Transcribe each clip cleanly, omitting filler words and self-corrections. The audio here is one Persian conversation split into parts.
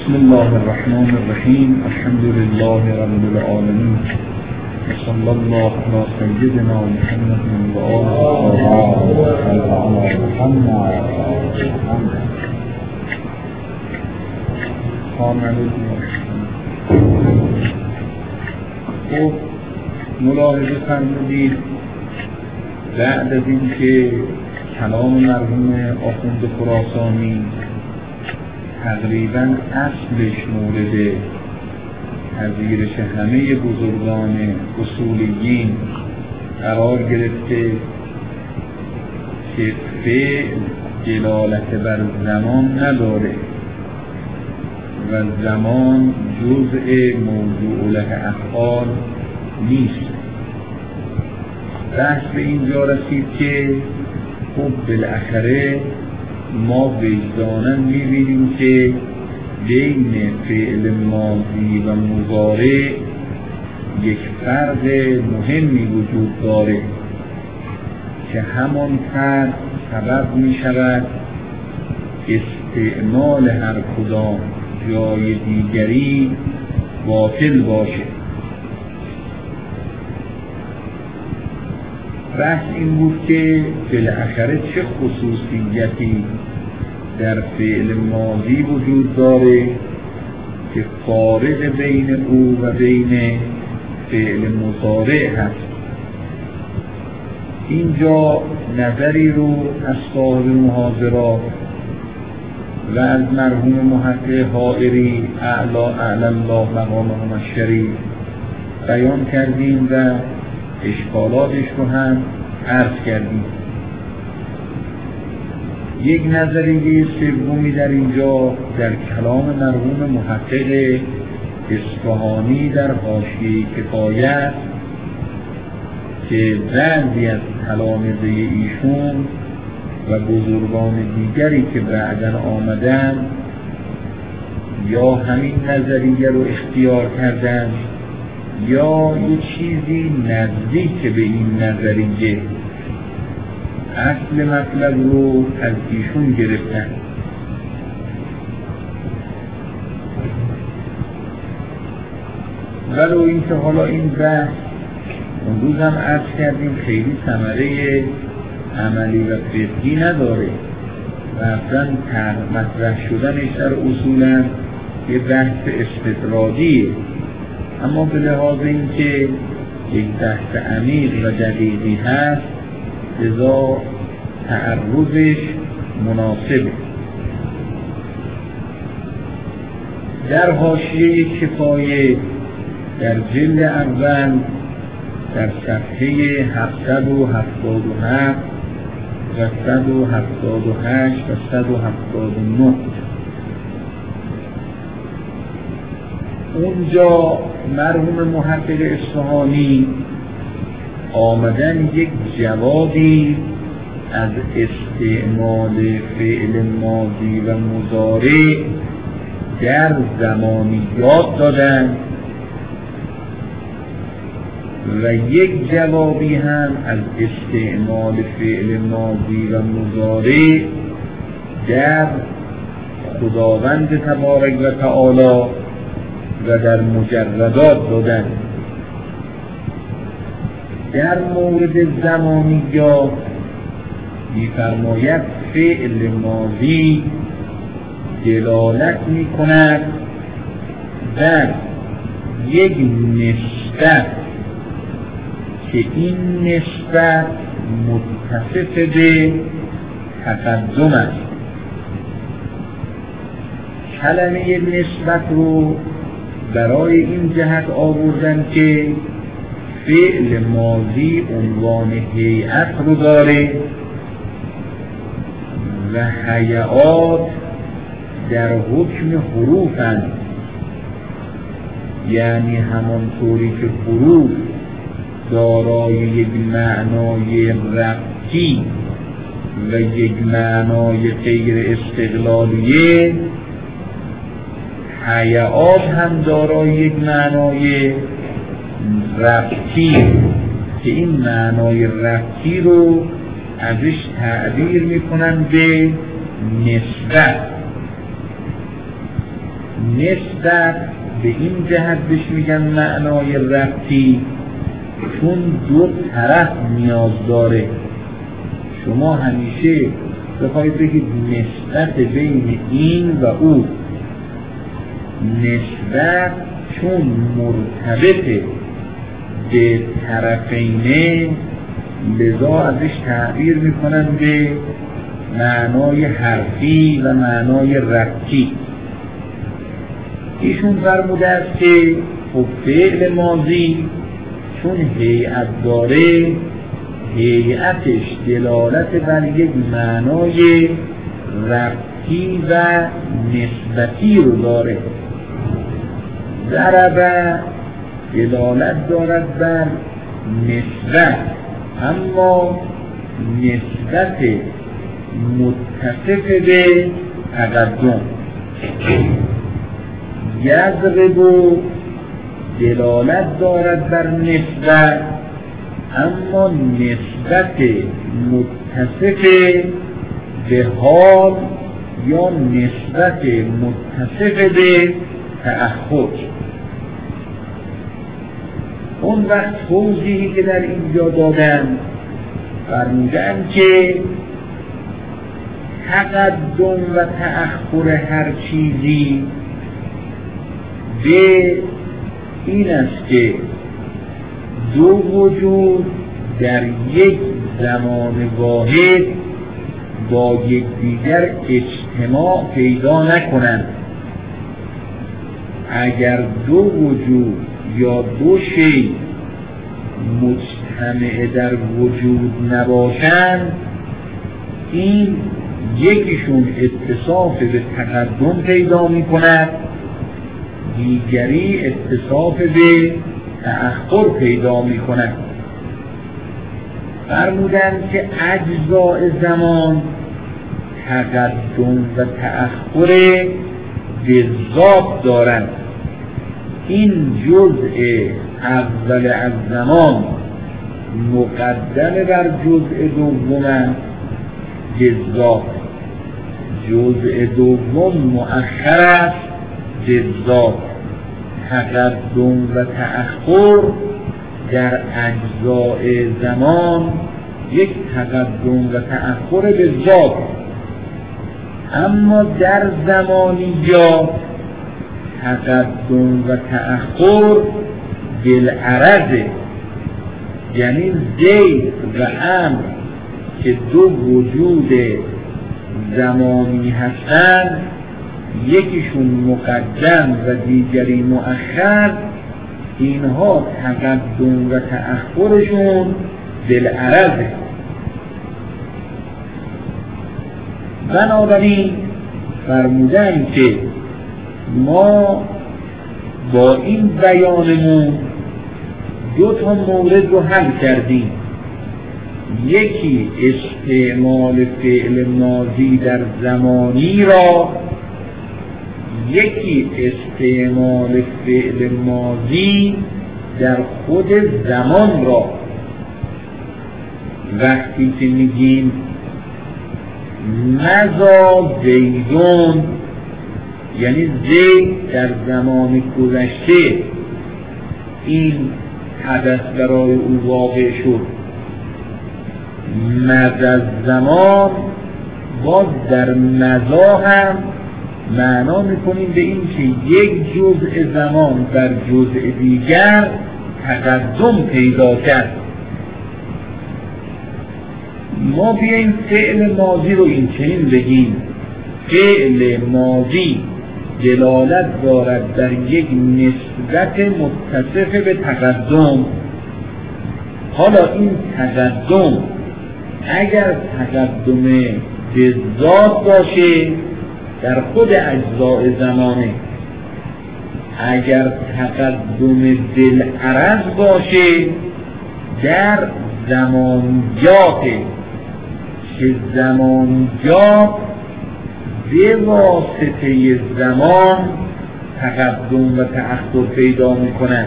بسم الله الرحمن الرحیم. الحمد لله رب العالمین و صلی الله علی سیدنا محمد و آله محمد. خب ملاحظه فرمودید بعد از این که کلام مرحوم آخوند خراسانی تقریباً اصلش مورد پذیرش همه بزرگان اصولیین قرار گرفته که فعل دلالت بر زمان نداره و زمان جزء موضوع له افعال نیست. بحث به اینجا رسید که خب بالاخره ما وجداناً می‌بینیم که بین فعل ماضی و مضارع یک فرق مهمی وجود داره که همان فرق سبب می‌شود استعمال هر کدام جای دیگری باطل باشه. بحث این بود که بالاخره چه خصوصیتی در فعل ماضی وجود داره که فارق بین او و بین فعل مضارع هست. اینجا نظری رو از صاحب محاضرات و از مرحوم محقق حائری اعلی الله مقامهم الشریف بیان کردیم و اشکالاتش رو هم عرض کردیم. یک نظریه سومی در اینجا در کلام مرحوم محقق اصفهانی در حاشیه کفایت که بعضی از تلامذه ایشون و بزرگان دیگری که بعداً آمدن یا همین نظریه رو اختیار کردن یا یه چیزی نزدیک به این نظریه اصل مطلب رو از ایشون گرفتن. ولو اینکه حالا این بحث اون روز هم عرض کردیم خیلی ثمره عملی و فقهی نداره و اصلا مطرح شدنش در اصولا یه بحث استطرادیه، اما به لحاظ اینکه یک بحث عمیق و دقیقی هست لذا تعرضش مناسبه. در حاشیه کفایه در جلد اول در صفحه 777 و 178 و 179 اونجا مرحوم محقق اصفهانی آمدن یک جوابی از استعمال فعل ماضی و مضارع در زمانیات دادن و یک جوابی هم از استعمال فعل ماضی و مضارع در خداوند تبارک و تعالی و در مجردات دادن. در مورد زمانیات می‌فرماید فعل ماضی دلالت می‌کند بر یک نسبت که این نسبت متصف به تقدم است. کلمه نسبت رو برای این جهت آوردن که فعل ماضی عنوان هیئت رو داره و هیئات در حکم حروفند، یعنی همانطوری که حروف دارای یک معنای ربطی و یک معنای غیر استقلالیه، هیئات هم دارای یک معنای ربطی که این معنای ربطی رو ازش تعبیر میکنن به نسبت. نسبت به این جهت بهش میگن معنای ربطی چون دو طرف نیاز داره. شما همیشه بخواید بگید نسبت بین این و او، نسبت چون مرتبط به طرفینه لذا ازش تعبیر میکنن به معنای حرفی و معنای ربطی. ایشون فرموده است که خب فعل ماضی چون هیئت داره، هیئتش دلالت بر یک معنای ربطی و نسبتی رو داره. ضربه دلالت دارد بر نسبت، اما نسبت متصف به تقدم. یضرب دلالت دارد بر نسبت، اما نسبت متصف به حال یا نسبت متصف به تأخر. اون وقت توضیحی که در اینجا دادن فرمودن که تقدم و تأخر هر چیزی به این است که دو وجود در یک زمان واحد با یکدیگر اجتماع پیدا نکنند. اگر دو وجود یا دو شی مجتمع در وجود نباشند، این یکیشون اتصاف به تقدم پیدا می کند، دیگری اتصاف به تأخر پیدا می کند. فرمودند که اجزاء زمان تقدم و تأخر جذاب دارند. این جزء اول از زمان مقدم بر جزء دوم جذاب، جزء دوم مؤخر است جذاب. تقدم و تأخر در اجزاء زمان یک تقدم و تأخر جذاب، اما در زمانیات تقدم و تأخر بالعرضه، یعنی زید و امر که دو وجود زمانی هستند، یکیشون مقدم و دیگری مؤخر، اینها تقدم و تأخرشون بالعرضه. بنابراین فرمودن که ما با این بیانمون دو تا مورد رو حل کردیم. یکی استعمال فعل ماضی در زمانی را، یکی استعمال فعل ماضی در خود زمان را. وقتی که میگیم مضا زیدون، یعنی زید در زمان گذشته این حدث برای او واقع شد. مضا زمان باز در مضا هم معنا میکنیم به این که یک جزء زمان در جزء دیگر تقدم پیدا کرد. ما بیاییم فعل ماضی رو این چنین بگیم: فعل ماضی دلالت دارد در یک نسبت متصف به تقدم. حالا این تقدم اگر تقدم به ذات باشه در خود اجزاء زمانه، اگر تقدم بالعرض باشه در زمانیات، که زمانیات به واسطه زمان تقدم و تأخر پیدا میکنند.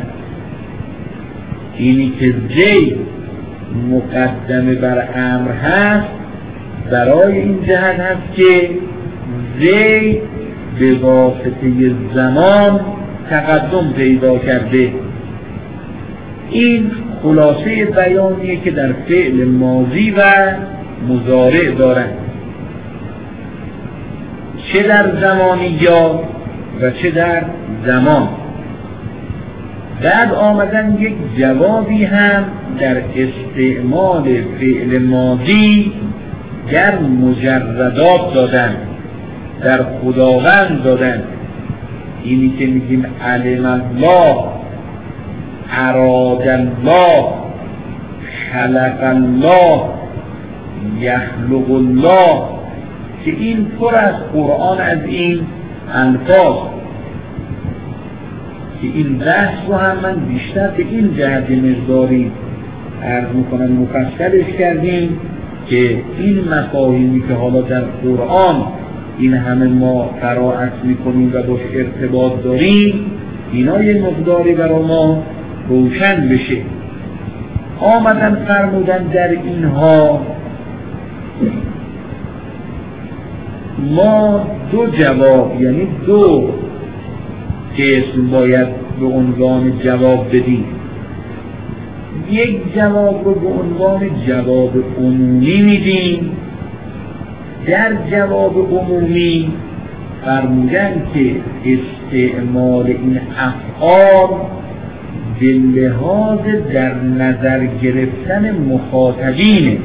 اینی که زید مقدم بر امر هست برای این جهت هست که زید به واسطه زمان تقدم پیدا کرده. این خلاصه بیانیه که در فعل ماضی و مضارع دارند، چه در زمانیات و چه در زمان. بعد آمدن یک جوابی هم در استعمال فعل ماضی در مجردات دادن، در خداوند دادن. اینی که میگیم علم الله، اراد الله، خلق الله، یخلق الله، که این پر از قرآن از این الفاظ، که این بحث رو هم من بیشتر به این جهت مقداری عرض میکنم مفصلش کردیم که این مفاهیمی که حالا در قرآن این همه ما قرائت میکنیم و باش ارتباط داریم، اینا یه مقداری برای ما روشن بشه. آمدن فرمودن در اینها ما دو جواب، یعنی دو اسم باید به عنوان جواب بدیم. یک جواب رو به عنوان جواب عمومی میدیم. در جواب عمومی فرمودن که استعمال این افعال به لحاظ در نظر گرفتن مخاطبینه،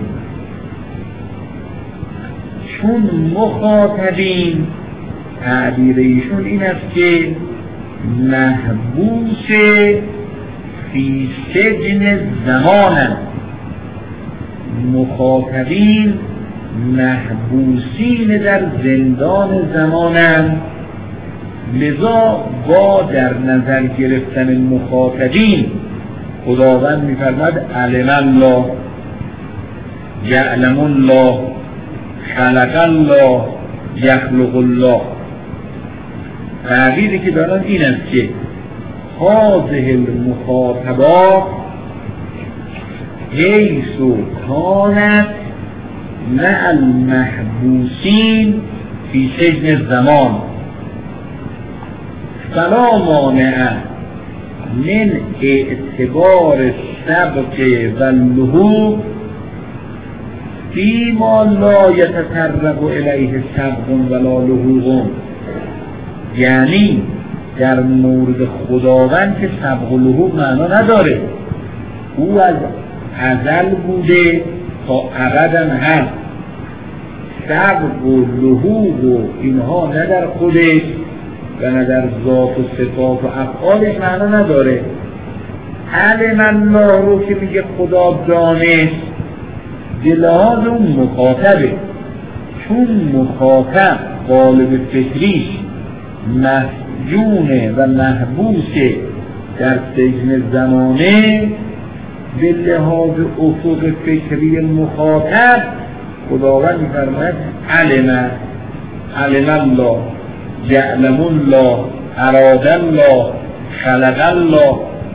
چون مخاطبین تعبیر ایشون این است که محبوس فی سجن زمانن، مخاطبین محبوسین در زندان زمانن. لذا با در نظر گرفتن مخاطبین خداوند می‌فرماید علم الله، یعلم الله، خلق الله، یخلق الله. تعبیری که دارن این است که هذه المخاطبات حیث کانت مع المحبوسین فی سجن الزمان فلا مانع من اعتبار السبق واللحوق فیما لا یتطرق الیه سبق ولا لحوق. یعنی در مورد خداوند که سبق و لحوق معنا نداره، او از ازل بوده تا ابداً هست. سبق و لحوق و اینها نه در خودش و نه در ذات و صفات و افعالش معنا نداره. علم الله رو که میگه خدا دانست، به لحاظ اون مخاطبه، چون مخاطب قالب فکریش مسجونه و محبوسه در سجن زمانه، به لحاظ افق فکری مخاطب خداوند می‌فرماید علم الله، یعلم الله، اراد الله، خلق الله.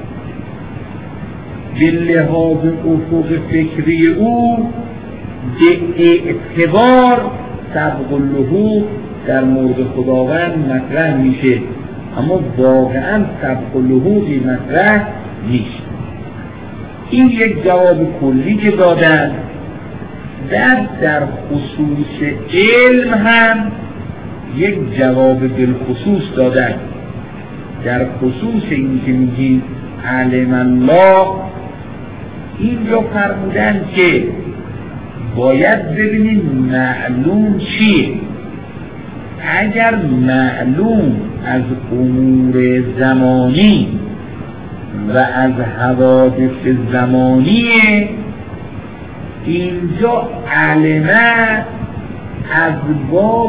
به لحاظ افق فکری او به اعتبار سبق اللحوق در مورد خداوند مطرح میشه، اما واقعا سبق اللحوقی مطرح نیست. این یک جواب کلی که دادن. در خصوص علم هم یک جواب بالخصوص دادن. در خصوص این که میگیم علم الله، این رو فرمودن که باید ببینیم معلوم چیه. اگر معلوم از امور زمانی و از حوادث زمانیه، اینجا علمه از باب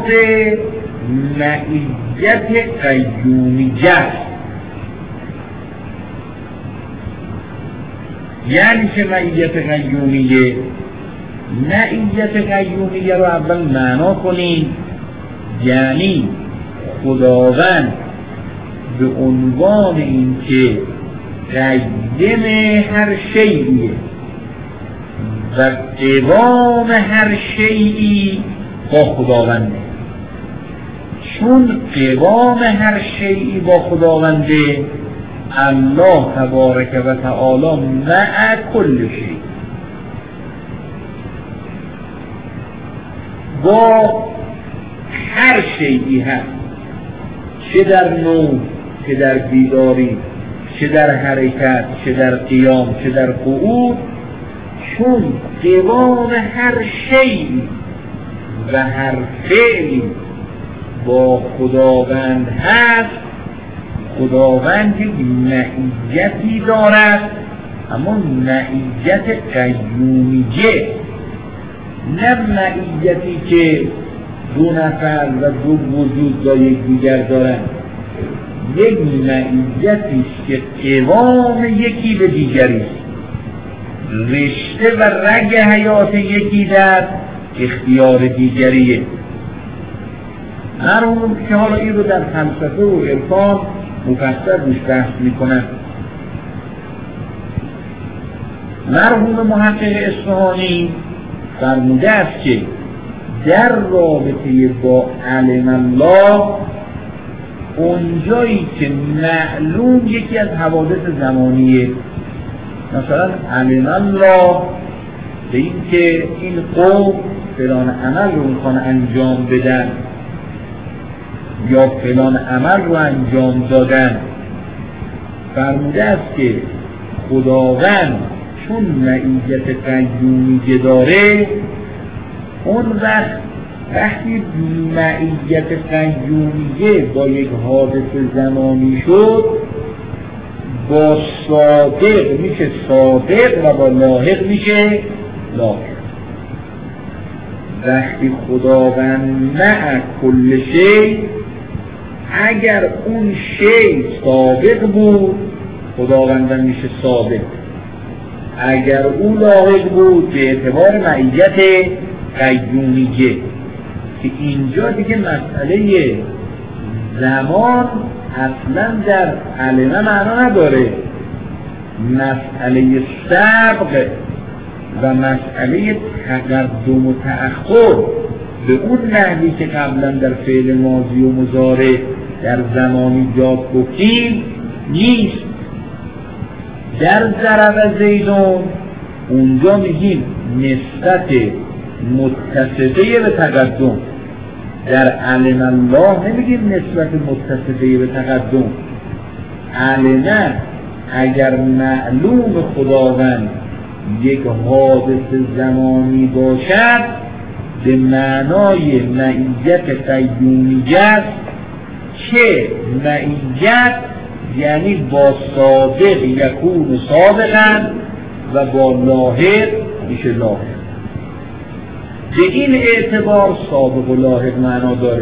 معیت قیومیت. یعنی که معیت قیومیه، معیت قیومیه رو اول معنا کنیم. یعنی خداوند به عنوان این که قیم هر شیئیه و قوام هر شیئی با خداونده، چون قوام هر شیئی با خداونده، الله تبارک و تعالی مع کل شیء، با هر شیئی هست، چه در نوم، چه در بیداری، چه در حرکت، چه در قیام، چه در قعود، چون قوام هر شیئی و هر فعلی با خداوند هست، خداوند یک معیتی دارد، اما معیت قیومیه، نه معیتی که دو نفر و دو وجود با یکدیگر دارند، یک معیتی است که قوام یکی به دیگری است، رشته و رگ حیات یکی در اختیار دیگریه. مرحوم که حالا این رو در فلسفه و عرفان مفصل روش بحث میکنن، مرحوم محقق اصفهانی فرموده است که در رابطه با علم الله، اونجایی که معلوم یکی از حوادث زمانیه، مثلا علم الله به این که این قوم فلان عمل رو میخوان انجام بدن یا فلان عمل رو انجام دادن، فرموده است که خداوند چون معیت قیومیه داره، اون وقتی معیت قیومیه با یک حادث زمانی شد، با صادق میشه صادق و با لاحق میشه لاحق. وقتی خداوند مع کل شی، اگر اون شی سابق بود، خداوند میشه سابق، اگر اون لاحق بود به اعتبار معیت قیومیه، که اینجا دیگه مسئله زمان اصلا در علمه معنا نداره، مسئله سبق و مسئله تقدم و تأخر به اون نحوی که قبلا در فعل ماضی و مضارع در زمانی جاد گفتیم نیست. در ضرب زیدون اونجا میگیم نسبت متصفه به تقدم، در علم الله نمیگیم نسبت متصفه به تقدم. علمه اگر معلوم خداوند یک حادث زمانی باشد، به معنای معیت قیومیت است، که معیت یعنی با سابق یکون سابقا و با لاحق میشه لاحق. به این اعتبار سابق و لاحق معنا داره.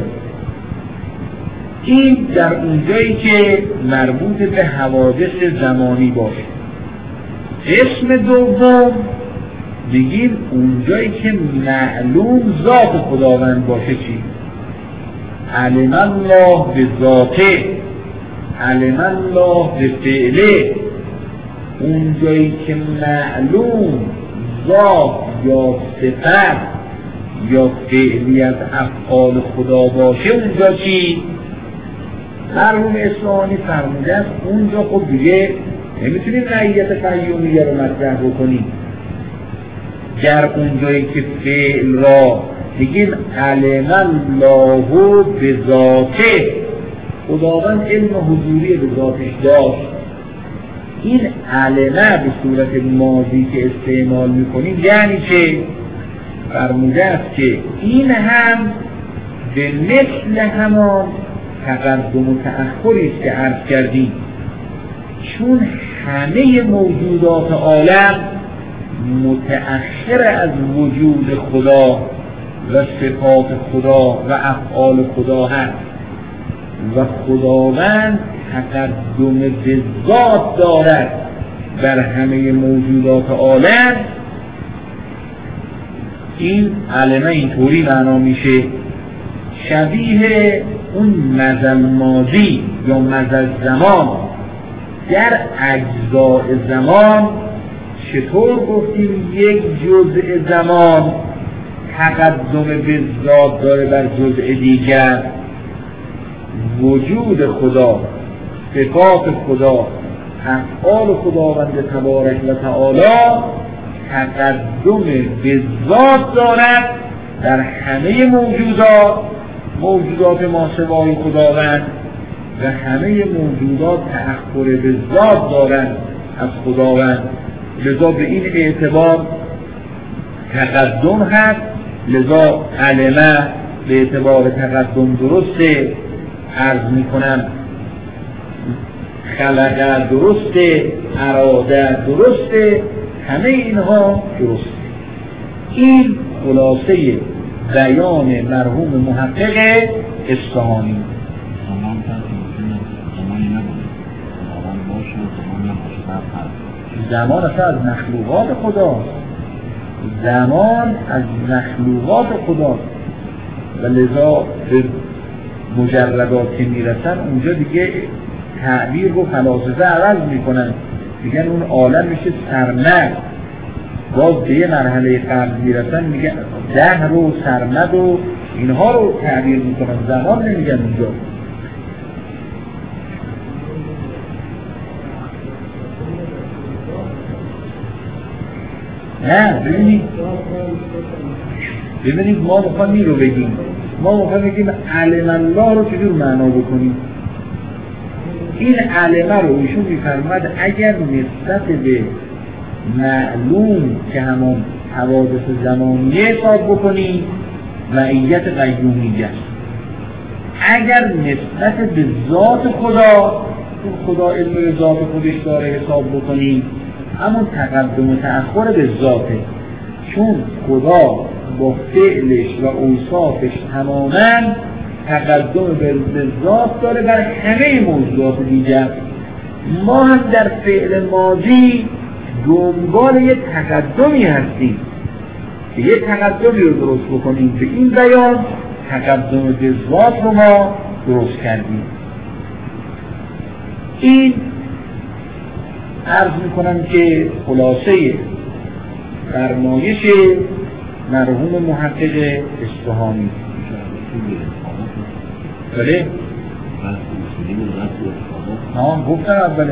این در اونجایی که مربوط به حوادث زمانی باشه. اسم دوم بگیم اونجایی که معلوم ذات خداوند باشه. چی؟ علم الله به ذاته، علم الله به فعله. اونجایی که معلوم ذات یا صفت یا فعلی از افعال خدا باشه، اونجا چی؟ مرحوم اصفهانی فرموده است اونجا خب دیگه نمیتونیم معیت قیومیه رو مطرح بکنیم. در اونجایی که فعل را بگیم علم الله به ذاته، خداوند علم حضوری به ذاتش داشت. این علمه به صورت ماضی که استعمال میکنیم یعنی چه؟ فرموده است که این هم به مثل همان تقدم و تأخری است که عرض کردیم، چون همه موجودات عالم متأخر از وجود خدا و صفات خدا و افعال خدا هست و خداوند تقدم به ذات دارد بر همه موجودات عالم. این علمه اینطوری معنا میشه شبیه اون مزل ماضی یا مزل زمان. در اجزاء زمان چطور گفتیم یک جزء زمان تقدم به ذات داره بر جزء دیگر؟ وجود خدا، صفات خدا، افعال خداوند تبارک و تعالی تقدم به ذات دارد در همه موجودات ماسوای خداوند و همه موجودات تأخر به ذات دارند از خداوند. لذا به این اعتبار تقدم هست، لذا علمه به اعتبار تقدم درسته، عرض میکنم خلقه درسته، اراده درسته، همه اینها درسته. این خلاصه بیان مرحوم محقق اصفهانی. زمان اصلا از مخلوقات خداست، زمان از مخلوقات خداست و لذا به مجردات که میرسن اونجا دیگه تعبیر رو فلاسفه عوض میکنن، میگن اون عالم میشه سرمد. باز به یه مرحله قبل میرسن میگن دهر و سرمد و اینها رو تعبیر میکنن، زمان نمیگن اونجا. نه ببینید ما بخوام این رو بگیم، ما بخوام بگیم علم الله رو چجور معنا بکنیم. این علمه رو ایشون میفرماد اگر نسبت به معلوم که همون حوادث زمانیه حساب بکنیم معیت قیومیه، اگر نسبت به ذات خدا علم ذات خودش داره حساب بکنیم همون تقدم و تأخر به ذاته، چون خدا با فعلش و اوصافش تماما تقدم به ذات داره بر همه موضوعات دیگر. ما هم در فعل ماضی دنبال یه تقدمی هستیم که یه تقدمی رو درست بکنیم، به این بیان تقدم به ذات رو ما درست کردیم. این عرض میکنم که خلاصه فرمایش مرحوم محقق اصفهانی. بله؟ گفتم اول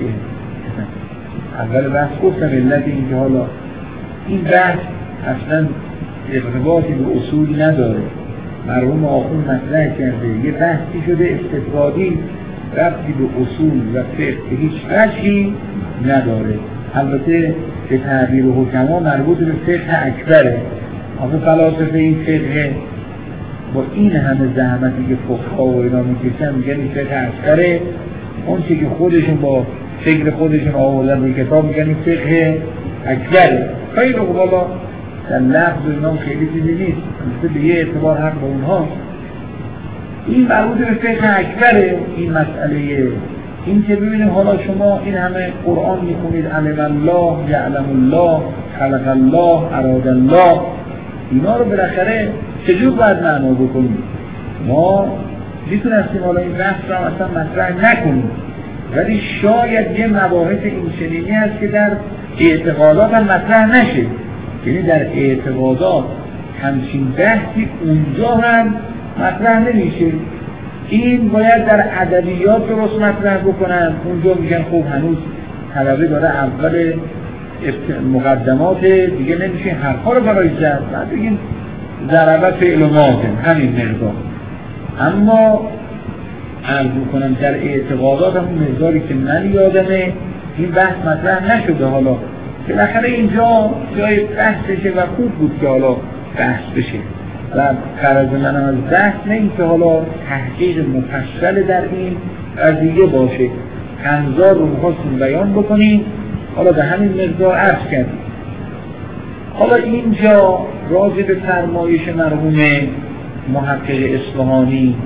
بحث گفتم علت این که حالا این بحث اصلا ارتباطی به اصول نداره. مرحوم آخون مطرح کرده یه بحثی شده استفادی، ربطی به اصول و فقه هیچ وجهی نداره. البته به تعبیر حکما مربوط به فقه اکبره. آخه فلاسفه این فقه با این همه زحمتی که فقها و اینا میکشن میگن این فقه اکبره، اون چی که خودشون با فکر خودشون آوردن به کتاب میگن این فقه اکبره. خیلی خوب، حالا در لفظ اینا خیلی چیزی نیست، به یه اعتبار حق با اونها. این مربوط به فقه اکبره این مسئله. این که ببینیم حالا شما این همه قرآن میخونید علم الله، یعلم الله، خلق الله، اراد الله، اینا رو بالاخره چجور باید معنا بکنیم؟ ما میتونستیم حالا این بحث رو اصلا مطرح نکنیم، ولی شاید یه مباحث این چنینی هست که در اعتقادات هم مطرح نشه. یعنی در اعتقادات همچین بحثی اونجا هم مطرح نمیشه. این باید در ادبیات درست مطرح بکنن. اونجا میگن خب هنوز طلبه داره اول مقدمات دیگه نمیشه حرفا رو برای زد، بعد بگیم ضربه فعل و ماضن همین مقدار. اما عرض میکنم در اعتقادات هم مقداری که من یادمه این بحث مطرح نشده. حالا بالاخره اینجا جای بحثشه و خوب بود که حالا بحث بشه و غرض من از بحث نه این که حالا تحقیق مفصل در این قضیه باشه، انظار رو می‌خواستیم بیان بکنیم، حالا به همین مقدار عرض کردیم. حالا اینجا راجع به فرمایش مرحوم محقق اصفهانی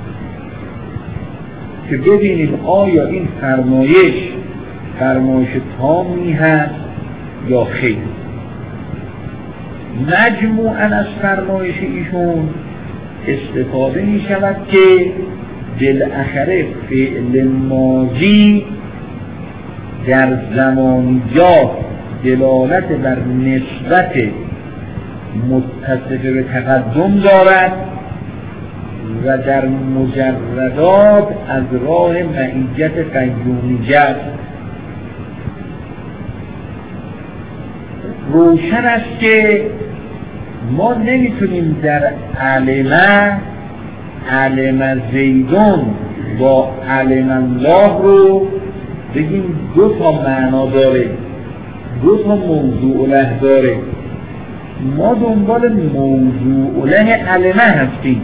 که ببینیم آیا این فرمایش تامی هست یا خیر. مجموعاً از فرمایش ایشون استفاده می شود که بالاخره فعل ماضی در زمانیات دلالت بر نسبت متصف به تقدم دارد و در مجردات از راه معیت قیومیت. روشن است که ما نمیتونیم در علم زیدون با علم الله رو بگیم دو تا معنا داره، دو تا موضوع له داره. ما دنبال موضوع له علمه هستیم.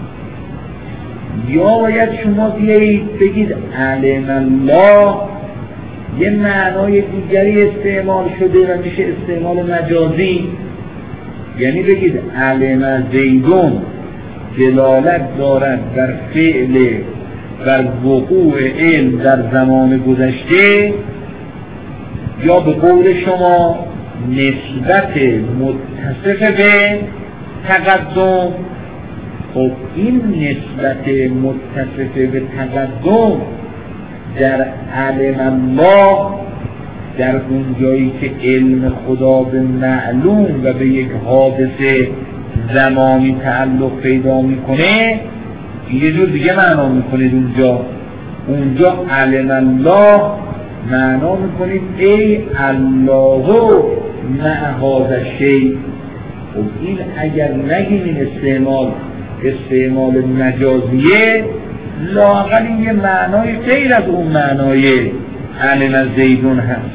یا باید شما بیایید بگید علم الله یه معنای دیگری استعمال شده و میشه استعمال مجازی، یعنی بگید علم زیدون دلالت دارد بر فعل بر وقوع علم در زمان گذشته، یا به قول شما نسبت متصف به تقدم. خب این نسبت متصف به تقدم در علم الله، در اون جایی که علم خدا به معلوم و به یک حادثه زمانی تعلق پیدا میکنه، یه جور دیگه معنا میکنید. اونجا علم الله معنا میکنید ای الله مع هذا الشیء. خب این اگر نگیم این استعمال مجازیه، لااقل این یه معنای غیر از اون معنای علم زیدون هست.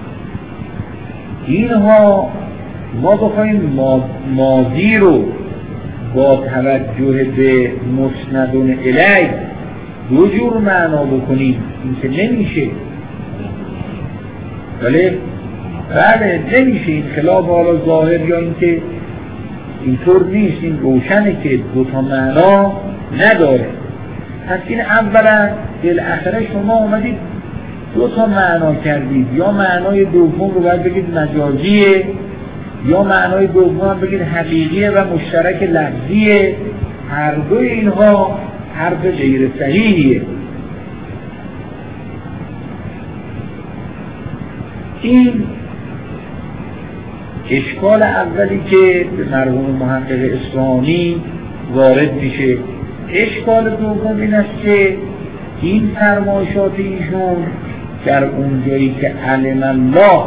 اینها ما بخوایم ماضی رو با توجه به مسندون الیه دو جور معنا بکنیم، این که نمیشه. بله نمیشه، این خلاف حالا ظاهر یا این که اینطور نیست، این روشنه که دو تا معنا نداره. پس این اولا بالاخره شما اومدید دو تا معنا کردید، یا معنای دوم رو باید بگید مجازیه، یا معنای دوم بگید حقیقیه و مشترک لفظیه. هر دوی اینها حرف غیر صحیحیه. این اشکال اولی که به مرحوم محقق اصفهانی وارد میشه. اشکال دوم این است که این فرمایشات ایشون در اونجایی که علم الله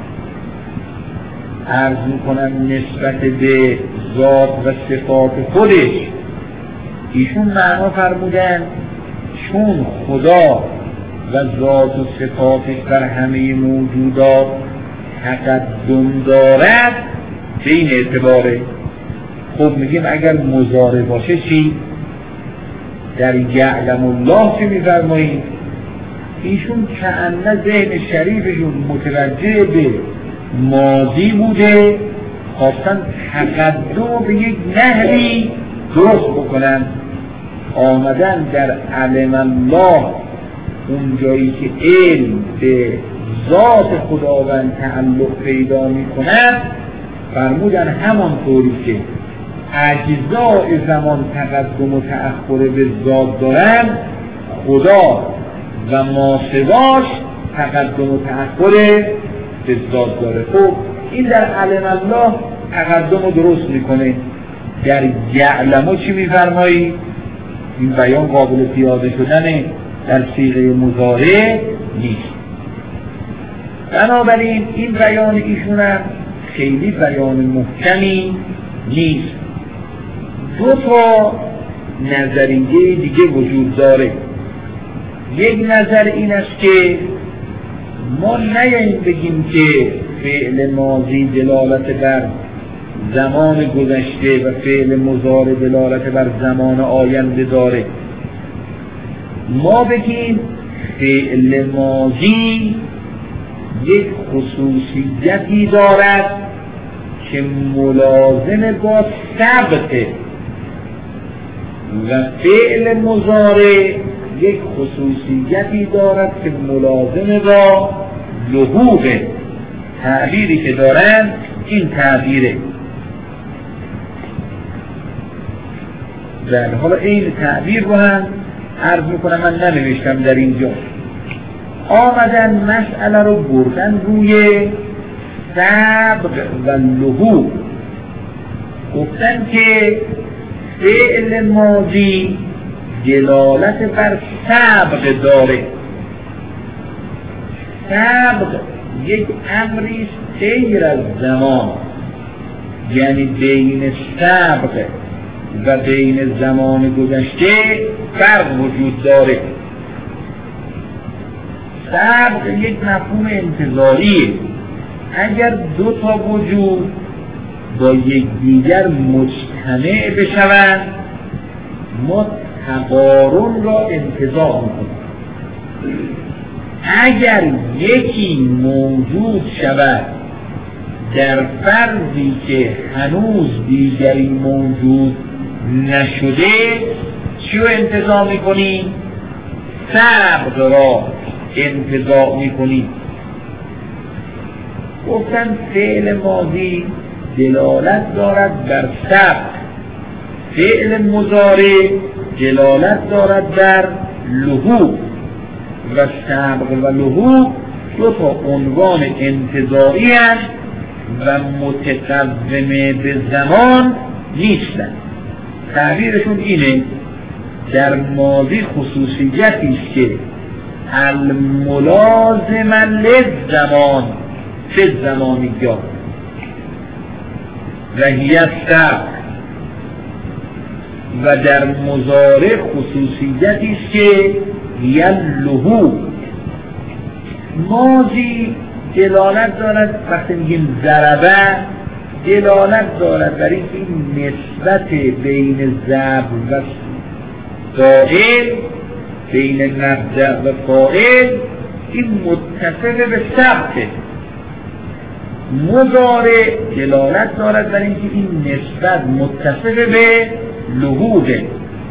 عرض میکنن نسبت به ذات و صفات خودش، ایشون معنا فرمودن چون خدا و ذات و صفاتش بر همه موجودات تقدم دارد به این اعتباره. خب میگیم اگر مضارع باشه چی؟ در یعلم الله چه میفرمایید؟ ایشون کأنه ذهن شریفشون متوجه به ماضی بوده، خواستن تقدم به یک نحوی درست بکنن. آمدن در علم الله اون جایی که علم به ذات خداوند تعلق پیدا می کند، فرمودن همانطوری که اجزای زمان تقدم و تأخر به ذات دارن، خدا و ماسواش تقدم و تأخر به ذات داره. خب این در علم الله تقدم رو درست میکنه. در یعلمو چی میفرمایی؟ این بیان قابل پیاده شدنه، در صیغه مضارع نیست. بنابراین این بیان ایشون هم خیلی بیان محکمی نیست. دو تا نظریه دیگه وجود داره. یک نظر این است که ما نیاییم بگیم که فعل ماضی دلالت بر زمان گذشته و فعل مضارع دلالت بر زمان آینده داره. ما بگیم فعل ماضی یک خصوصیتی دارد که ملازم با ثبته و فعل مضارع یک خصوصیتی دارد که ملازم با لحوقه. تعبیری که دارن این تعبیره. در حالا این تعبیر رو هم عرض میکنم، من ننوشتم در اینجا. آمدن مسئله رو بردن روی سبق و لحوق. گفتن که فعل ماضی دلالت بر سبق داره. سبق یک امری غیر از زمان، یعنی بین سبق و بین زمان گذشته فرق وجود داره. سبق یک مفهوم انتظاریه. اگر دو تا وجود با یکدیگر مجتمع بشوند ما تقارن را انتظار میکنیم. اگر یکی موجود شود در فرضی که هنوز دیگری موجود نشده، چی رو انتظار میکنیم؟ سبق را انتظار میکنیم. گفتن فعل ماضی دلالت دارد بر سبق، فعل مضارع دلالت دارد بر لحوق و سبق و لحوق دو تا عنوان انتظاری هست و متقومه به زمان نیستن. تعبیرشون اینه: در ماضی خصوصیتی است که الملازم للزمان فی الزمانیات و هی السبق، و در مضارع خصوصیتی است که هی اللحوق. ماضی دلالت دارد، وقتی میگیم ضربه دلالت دارد بر این نسبت بین ضرب و فاعل، بین مبدأ و فاعل، این متصل به سبقه. مضارع دلالت دارد بر اینکه این نسبت متصل به لحوقه.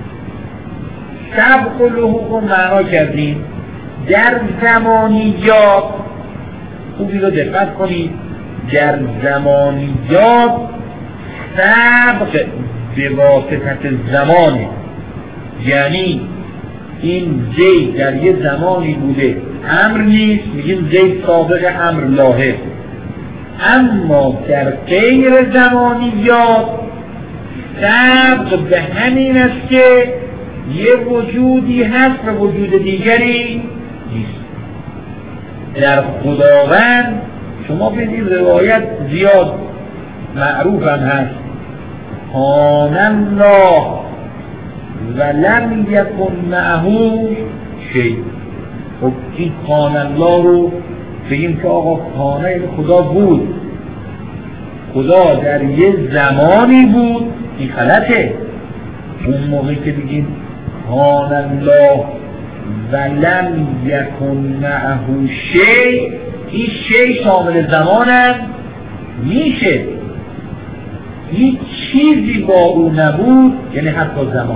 سبق و لحوق رو معنا کردیم. در زمانیات خوبی رو دقت کنید، در زمانیات سبق به واسطه زمانه، یعنی این زید در یه زمانی بوده امر نیست، میگیم زید سابق امر لاحق. اما در غیر زمانیات سبق به همین است که یه وجودی هست و وجود دیگری نیست. در خداوند شما بدید روایت زیاد معروف هم هست: کان الله و لم یکن معه شیء. خب این کان الله رو بگیم که آقا کانه خدا بود، خدا در یه زمانی بود، این غلطه. اون موقعی که بگیم کان الله و لم یکن معه شیء، این شیء شامل زمانم میشه. هیچ چیزی با او نبود، یعنی حتی زمان.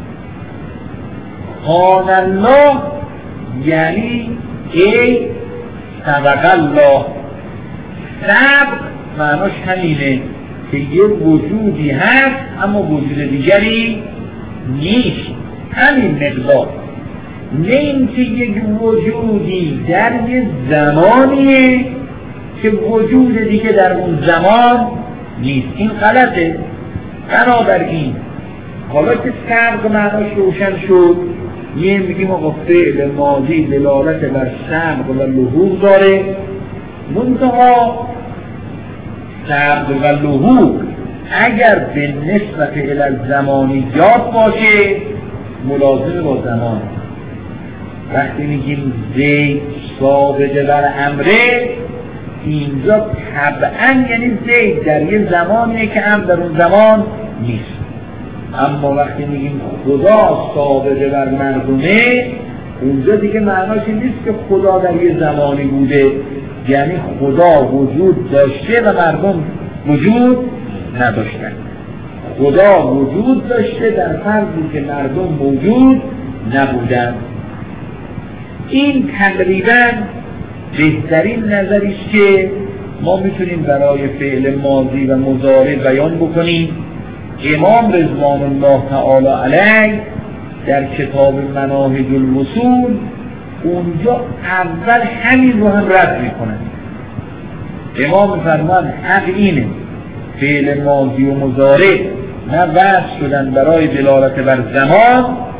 کان الله یعنی ای سبق الله. سبق معناش همینه که یه وجودی هست اما وجود دیگری نیست. همین مقدار. نه اینکه یک وجودی در یه زمانیه که وجود دیگه در اون زمان نیست، این غلطه. بنابراین حالا که سبق معناش روشن شد، یه میگیم آقا فعل ماضی دلالت بر سبق و لحوق داره، منتها سبق و لحوق اگر به نسبت الزمانیات باشه ملازم با زمان. وقتی میگیم زید سابقه بر امره، اینجا طبعا یعنی زید در یه زمانیه که امر در اون زمان نیست. اما وقتی میگیم خدا سابقه بر مردمه، اونجا دیگه معناش نیست که خدا در یه زمانی بوده، یعنی خدا وجود داشته و مردم وجود نداشتن. خدا وجود داشته در فرضی که مردم موجود نبودن. این تقریبا بهترین نظری است که ما میتونیم برای فعل ماضی و مضارع بیان بکنیم. امام رضوان الله تعالی علیه در کتاب مناهج الوصول اونجا اول همین رو هم رد میکنن. امام میفرماید حق اینه فعل ماضی و مضارع نه وضع شدن برای دلالت بر زمان،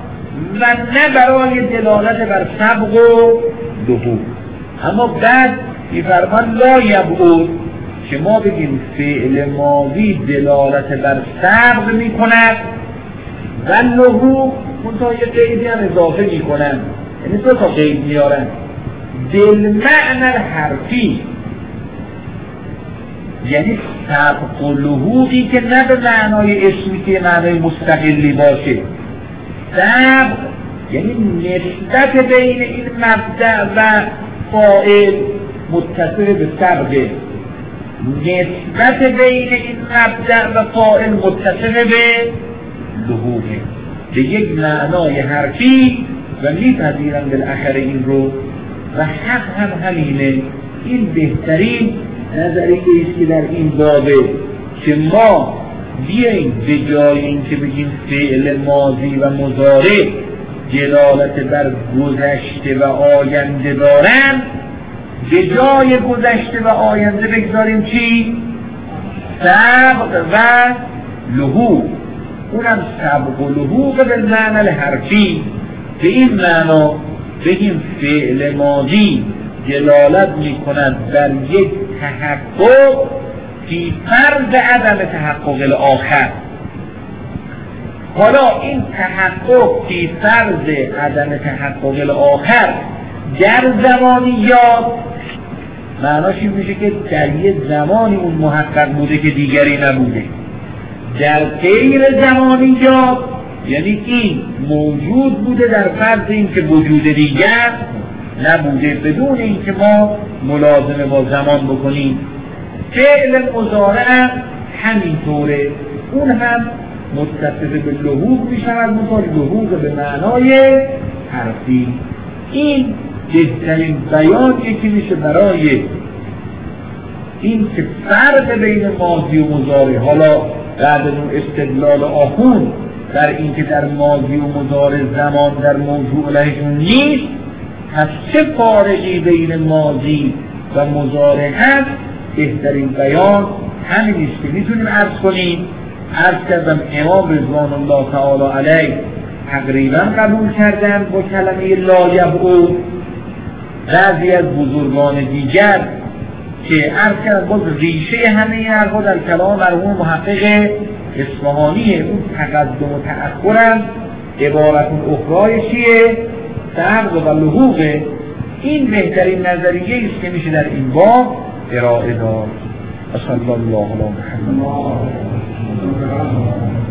و نه برای دلالت بر سبق و لحوق. اما بعد میفرمان لا یبعد که ما بگیم فعل ماضی دلالت بر سبق میکند و لحوق منتها یه قیدی هم اضافه میکنن، یعنی دو تا قید میارن. بالمعنی الحرفی یعنی سبق و لحوقی که نه به معنای اسمی که معنای مستقلی باشه. سبق یعنی نسبت بین این مبدأ و فاعل متصل به سبقه، نسبت بین این مبدأ و فاعل متصل به لحوقه، به یک معنای حرفی و میپذیرن بالاخره این رو و حق هم همینه. این بهترین نظریه است که در این بابه که ما بیاییم به جای این که بگیم فعل ماضی و مضارع دلالت بر گذشته و آینده دارن، به جای گذشته و آینده بگذاریم چی؟ سبق و لحوق. اونم سبق و لحوق به معنی الحرفی. به این معنا بگیم فعل ماضی دلالت می کند بر یک تحقق فی فرض عدم تحقق الاخر. حالا این تحقق فی فرض عدم تحقق الاخر در زمانیات معناش این میشه که در یک زمانی اون محقق بوده که دیگری نبوده. در غیر زمانیات یعنی این موجود بوده در فرض این که وجود دیگر نبوده، بدون اینکه ما ملازمه با زمان بکنیم. فعل مضارع همینطوره، اون هم متصل به لحوق میشود، مثال لحوق به معنای حرفی. این بهترین بیانیه که میشه برای این که فرق بین ماضی و مضارع، حالا بعد از اون استدلال آخون در این که در ماضی و مضارع زمان در موضوع لهشون نیست، پس چه فارقی بین ماضی و مضارع هست؟ بهترین بیان همین است که میتونیم عرض کنیم. عرض کردم امام رضوان الله تعالی علیه تقریبا قبول کردن با کلمه لا یبعد. بعضی از بزرگان دیگر که عرض کردن باز ریشه همه این حرفا در کلام مرحوم محقق اصفهانی، اون تقدم و تأخرم عبارتون اخرای چیه؟ سبق و لحوقه. این بهترین نظریه است که میشه در این باب ارائه داد. صلی الله علیه و محمد.